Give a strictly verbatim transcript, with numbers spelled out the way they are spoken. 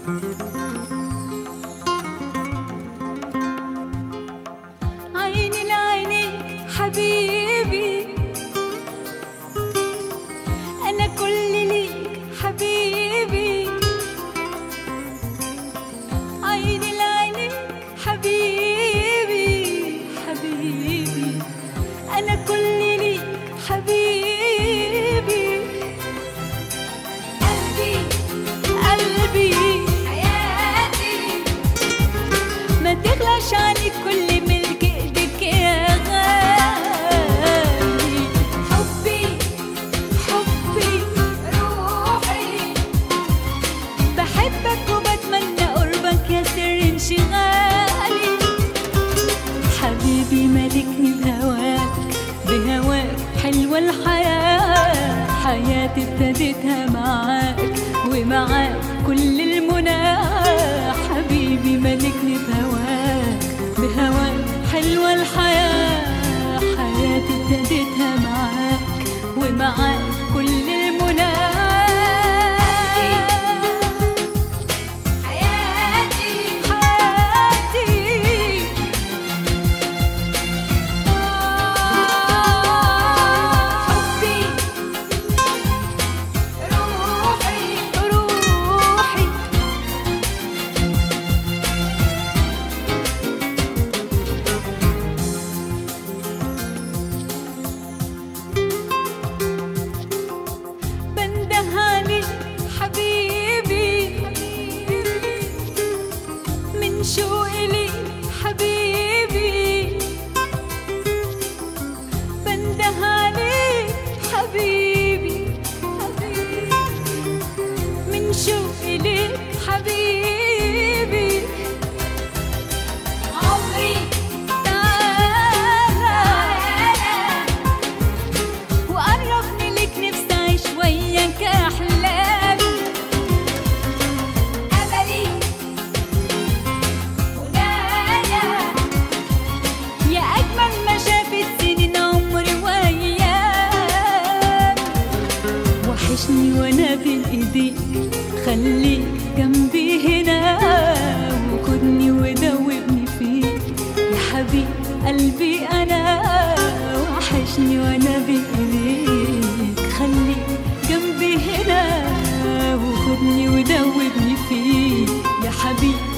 عيني لعينيك حبيبي، أنا كل ليك حبيبي. عيني لعينيك حبيبي حبيبي، أنا كل ليك حبيبي. قلبي قلبي حياتي، ما تغلاش عني كل ملك ايدك يا غالي. حبي حبي روحي، بحبك وبتمنى قربك يا سر انشغالي. حبيبي مالكني بهواك، بهواك حلوة الحياة، حياتي ابتديتها معاك ومعاك كل المنى. حبيبي مالكني بهواك، بهواك حلوة الحياة، حياتي ابتديتها معاك ومعاك كل المنى. شوقي لي حبيبي، بنده عليك حبيبي حبيبي، من شوقي ليك حبيبي. عمري تعالى وقربني لك، نفسي أعيش وياك أحلامي. وحشني وانا بين ايديك، خليك جنبي هنا وخدني ودوبني فيك يا حبيب قلبي انا. وحشني وانا بين ايديك، خليك جنبي هنا وخدني ودوبني فيك يا حبيب